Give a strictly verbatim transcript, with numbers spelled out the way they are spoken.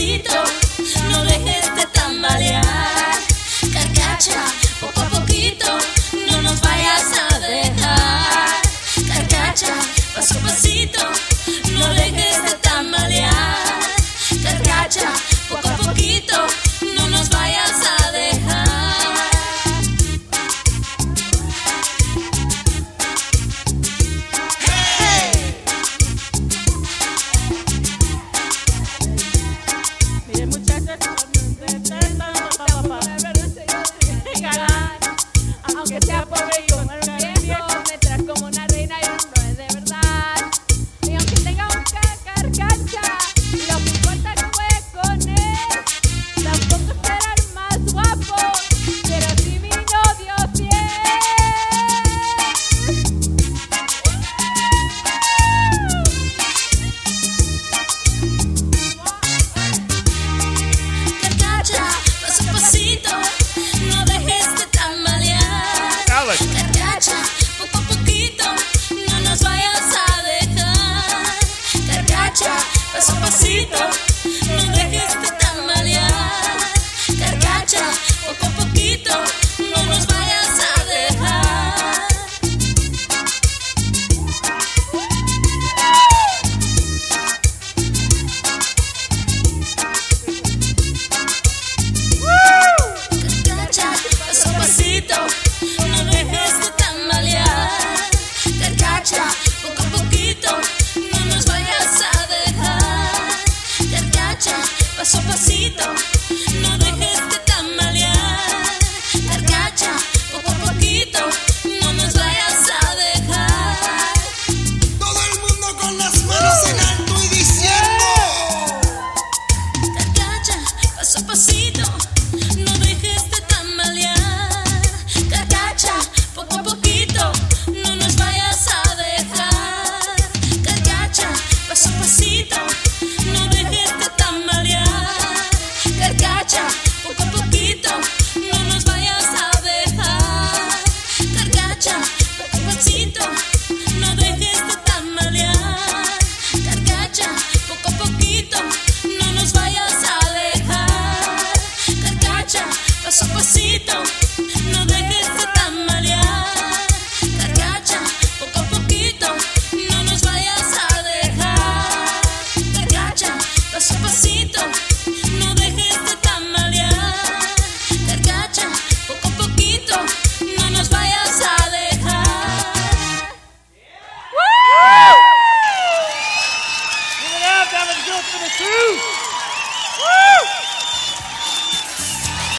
pasito, no dejes de tambalear. Carcacha, poco a poquito, no nos vayas a dejar. Carcacha, paso a pasito, no dejes de tambalear. Carcacha, poco a poquito, no nos vayas a dejar. Aunque sea pobre y un viejo, me traes como una reina y un no es de verdad. Y aunque tenga un carcacha y lo que importa no es con él, tampoco será el más guapo, pero sí mi novio fiel. Carcacha, paso a pasito, no dejes de tambalear. Carcacha, poco a poquito, no nos vayas a dejar. Carcacha, paso a pasito, no dejes de tambalear. Carcacha, poco a poquito, no nos vayas a dejar. Carcacha, paso a pasito, no dejes de tambalear. Carcacha, poco a poquito, no nos vayas a dejar. Carcacha, paso a pasito, no dejes de tambalear. Carcacha, poco a poquito, no nos vayas a dejar. Todo el mundo con las manos en alto y diciendo: Carcacha, paso a pasito, no dejes de tambalear. Carcacha, poco a poquito, no nos vayas a dejar. Carcacha, paso a pasito, no dejes de tambalear. Carcacha, poco a poquito, no nos vayas a dejar. Carcacha, poco a pasito, no dejes de tambalear. Carcacha, poco a poquito, no nos vayas a dejar. Carcacha, paso a pasito, no dejes de tambalear. Carcacha, poco a poquito, no nos vayas a dejar. Carcacha, paso a pasito, no dejes de tambalear. Carcacha, poco a poquito, no nos vayas a dejar. Give it up, that was good for the truth. Woo!